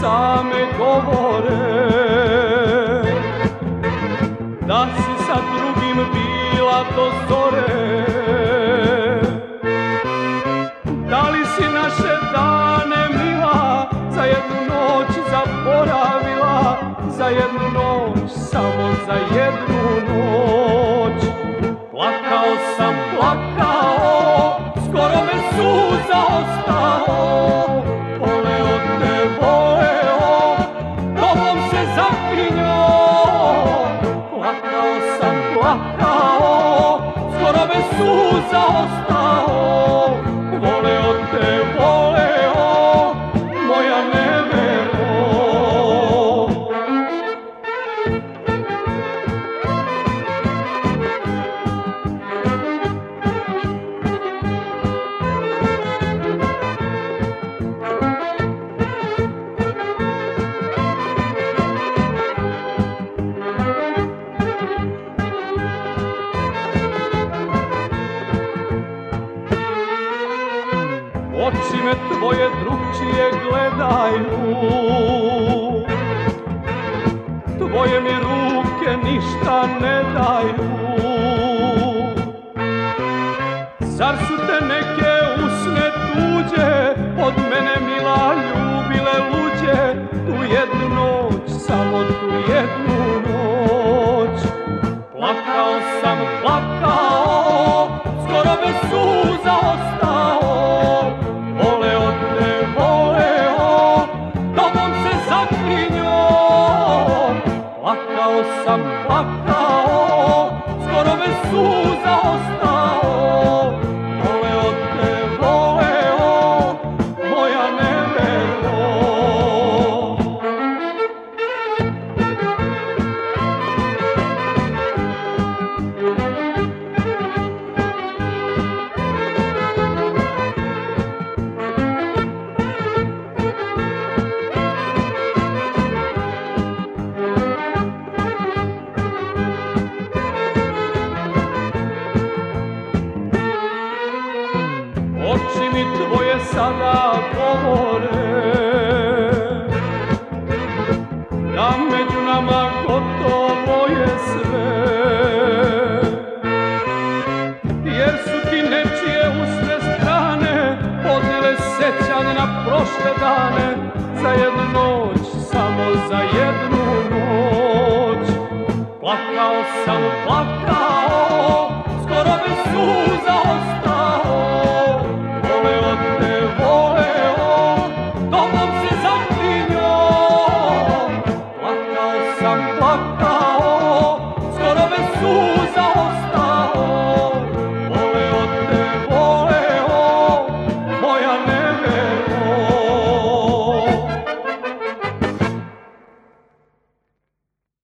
same govore da si sa drugim bila do zore. Da li si naše dane mila za jednu noć zaboravila, za jednu noć, samo za jednu noć? Plakao sam, plakao, skoro me suza ostao, voleo te, voleo, tobom se zaklinjao. Plakao sam, plakao, skoro me suza ostao, voleo te, voleo, moja nevero. Oči me tvoje drugčije gledaju, tvoje mi ruke ništa ne daju. Zar su te neke usne tuđe od mene mila ljubile luđe? Tu jednu noć, samo tu jednu noć. Plakao sam, plakao, skoro me suza ostao, voleo te, voleo, tobom se zaklinjao. Plakao sam, plakao, skoro me suza ostao, voleo te, voleo, moja nevero. Oči mi tvoje sada govore da među nama gotovo je sve, jer su ti nečije usne strane odnele sećanje na prošle dane. Za jednu noć, samo za jednu noć. Plakao sam, plakao, skoro me suza